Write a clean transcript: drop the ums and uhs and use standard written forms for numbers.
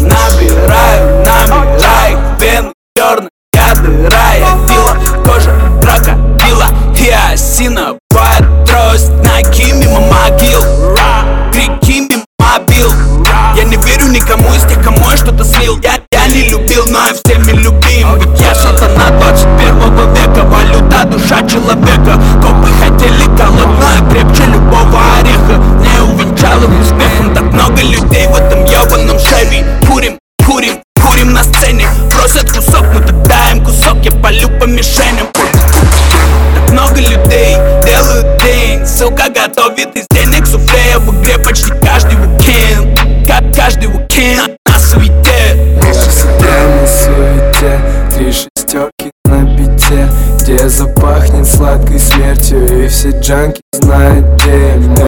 Набираю вены черные, я дыра, я фила, кожа крокодила и осина. Трость, найки мимо могил, крики мимо мобил. Я не верю никому из тех, кому я что-то слил. Я не любил, но я всеми любим. Ведь я сатана 21 века, валюта душа человека. Копы хотели колоть, но я крепче любого ореха. Не увенчала успехом так много людей в этом ебаном Шеви. Курим на сцене, просят кусок, но тогда им кусок я палю по мишеням. Так много людей делают день, ссылка готовит из денег суфле. Я в игре почти каждый уикенд, каждый уикенд на суете. Я сидя на суете, 3 шестерки на бите, где запахнет сладкой смертью, и все джанки знают, где меня.